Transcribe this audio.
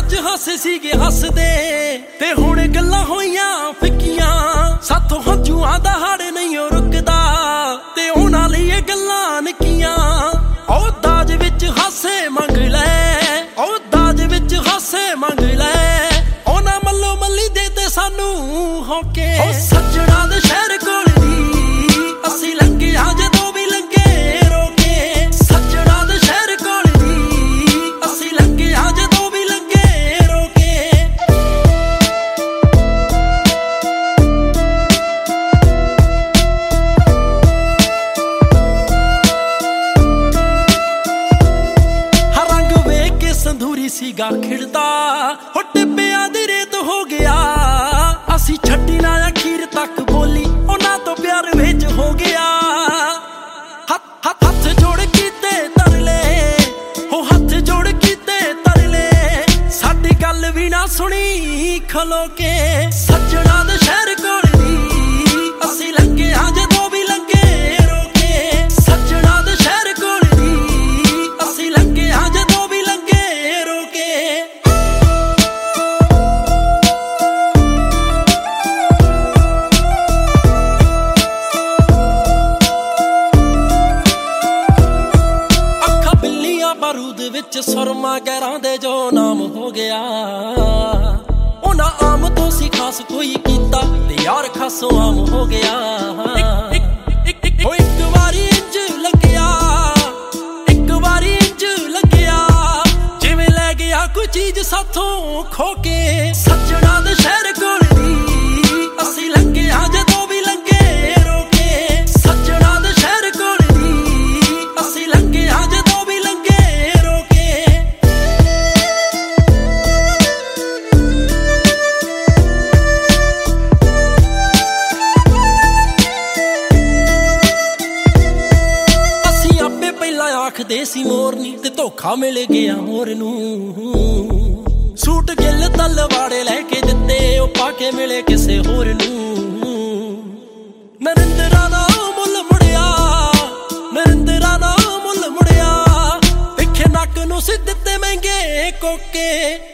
विच हासे सीगे हसदे ते हुण गल्लां होईयां फिक्कियां साथों हंझूआं दा हाड़ नहीं ओ रुकदा ते उहनां लई इह गल्लां निक्कियां ओ दाज विच हासे मंग लै ओ दाज विच हासे मंग लै उहनां मल्लो मल्ली दे ते सानू होके ओ सज्जणा दे शहर कोल दी असीं लंघिया जदों भी लंघे रोके सज्जणा दे शहर कोल दी असीं लंघिया जदों भी लंघे रोके हर रंग वेख के संधूरी सीगा खिड़दा हो टिब्बियां दी रेत हो गया असी छड्डी ना अखीर तक बोली उन्हां तो प्यार विच हो गया हथ जोड़ कीते तरले हो हथ जोड़ कीते तरले साडी गल भी ना सुनी खलो के सज्जणा दे शहर कोल दी असी लंघिया जदों भी लंघे रोके सज्जणा दे शहर कोल दी असी लंघिया जदों भी लंघे रोके बारूद विच सुरमा गैरां दे जो नाम हो गया उन्हां आम तो सी खास कोई कीता ते यार खासों आम हो गया एक वारी इंज लग्या एक वारी इंज लग्या जिवें लै गया कोई चीज साथों खो के सज्जणा दे शहर कोल दी असीं लंघिया जदों भी लंघे रोके सज्जणा दे शहर कोल दी असीं लंघिया जदों भी लंघे आखदे सी मोरनी ते धोखा मिल गया मोर नूं सूट गिल तलवाड़े लैके दित्ते ओ पाके मिले किसे होर नूं नरिंदरा दा मुल मुड़िया नरिंदरा दा मुल मुड़िया पिछे नक नूं सी दित्ते महंगे कोके